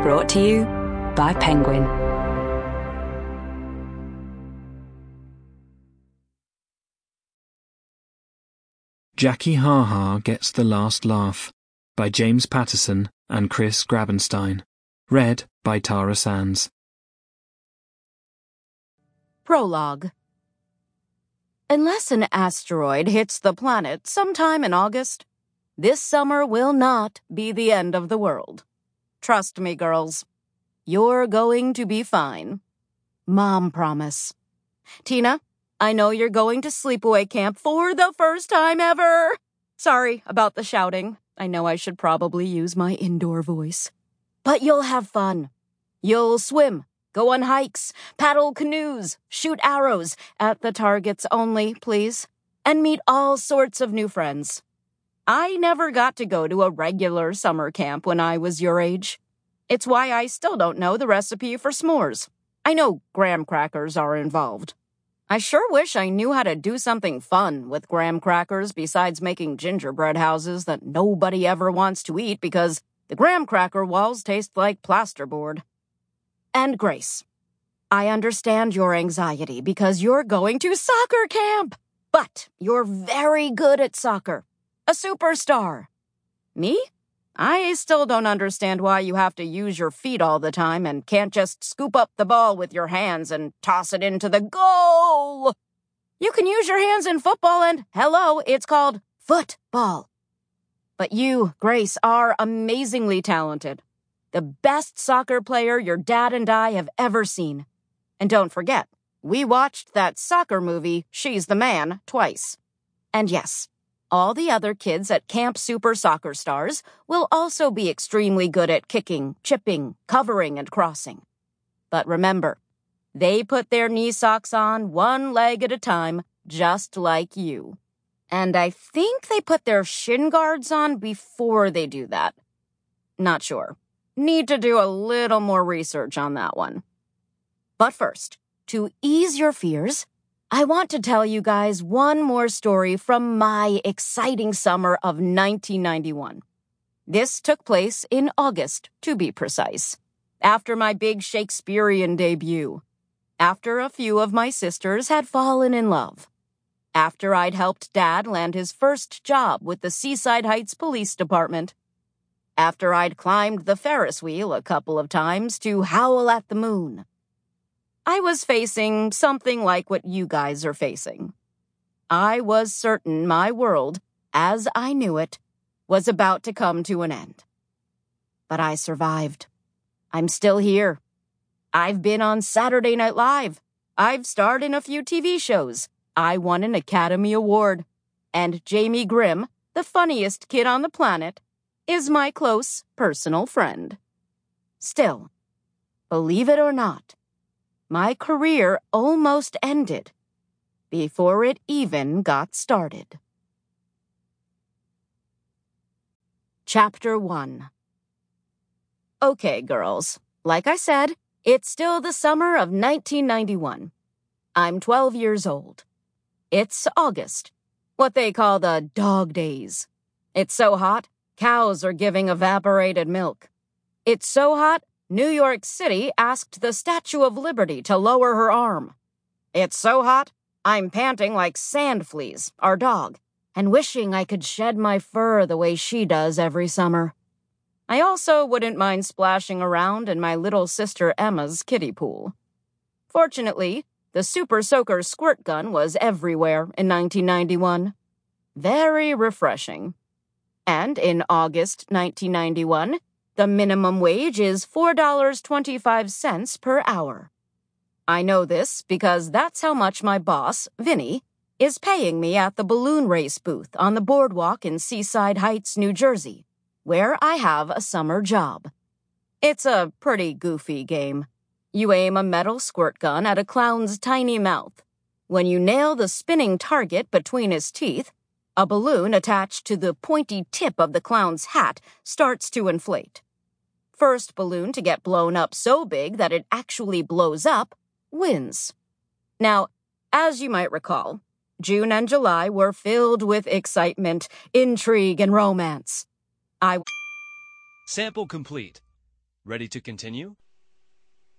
Brought to you by Penguin. Jackie Ha-Ha Gets the Last Laugh by James Patterson and Chris Grabenstein. Read by Tara Sands. Prologue. Unless an asteroid hits the planet sometime in August, this summer will not be the end of the world. Trust me, girls. You're going to be fine. Mom promise. Tina, I know you're going to sleepaway camp for the first time ever. Sorry about the shouting. I know I should probably use my indoor voice. But you'll have fun. You'll swim, go on hikes, paddle canoes, shoot arrows, at the targets only, please, and meet all sorts of new friends. I never got to go to a regular summer camp when I was your age. It's why I still don't know the recipe for s'mores. I know graham crackers are involved. I sure wish I knew how to do something fun with graham crackers besides making gingerbread houses that nobody ever wants to eat because the graham cracker walls taste like plasterboard. And Grace, I understand your anxiety because you're going to soccer camp, but you're very good at soccer. A superstar. Me? I still don't understand why you have to use your feet all the time and can't just scoop up the ball with your hands and toss it into the goal. You can use your hands in football and, hello, it's called football. But you, Grace, are amazingly talented. The best soccer player your dad and I have ever seen. And don't forget, we watched that soccer movie, She's the Man, twice. And yes, all the other kids at Camp Super Soccer Stars will also be extremely good at kicking, chipping, covering, and crossing. But remember, they put their knee socks on one leg at a time, just like you. And I think they put their shin guards on before they do that. Not sure. Need to do a little more research on that one. But first, to ease your fears, I want to tell you guys one more story from my exciting summer of 1991. This took place in August, to be precise, after my big Shakespearean debut, after a few of my sisters had fallen in love, after I'd helped Dad land his first job with the Seaside Heights Police Department, after I'd climbed the Ferris wheel a couple of times to howl at the moon. I was facing something like what you guys are facing. I was certain my world, as I knew it, was about to come to an end. But I survived. I'm still here. I've been on Saturday Night Live. I've starred in a few TV shows. I won an Academy Award. And Jamie Grimm, the funniest kid on the planet, is my close personal friend. Still, believe it or not, my career almost ended before it even got started. Chapter 1. Okay, girls. Like I said, it's still the summer of 1991. I'm 12 years old. It's August, what they call the dog days. It's so hot, cows are giving evaporated milk. It's so hot, New York City asked the Statue of Liberty to lower her arm. It's so hot, I'm panting like Sand Fleas, our dog, and wishing I could shed my fur the way she does every summer. I also wouldn't mind splashing around in my little sister Emma's kiddie pool. Fortunately, the Super Soaker squirt gun was everywhere in 1991. Very refreshing. And in August 1991, the minimum wage is $4.25 per hour. I know this because that's how much my boss, Vinny, is paying me at the balloon race booth on the boardwalk in Seaside Heights, New Jersey, where I have a summer job. It's a pretty goofy game. You aim a metal squirt gun at a clown's tiny mouth. When you nail the spinning target between his teeth, a balloon attached to the pointy tip of the clown's hat starts to inflate. First balloon to get blown up so big that it actually blows up wins. Now, as you might recall, June and July were filled with excitement, intrigue, and romance. Sample complete. Ready to continue?